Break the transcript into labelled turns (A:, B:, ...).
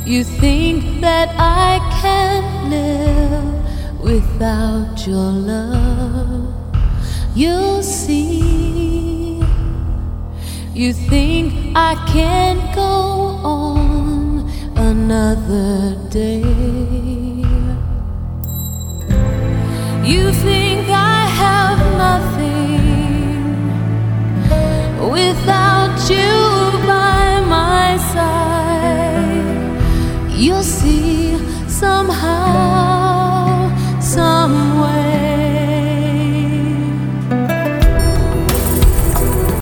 A: You think that I can't live without your love. You'll see. You think I can't go on another day. You think I have nothing without you by my side. You'll see somehow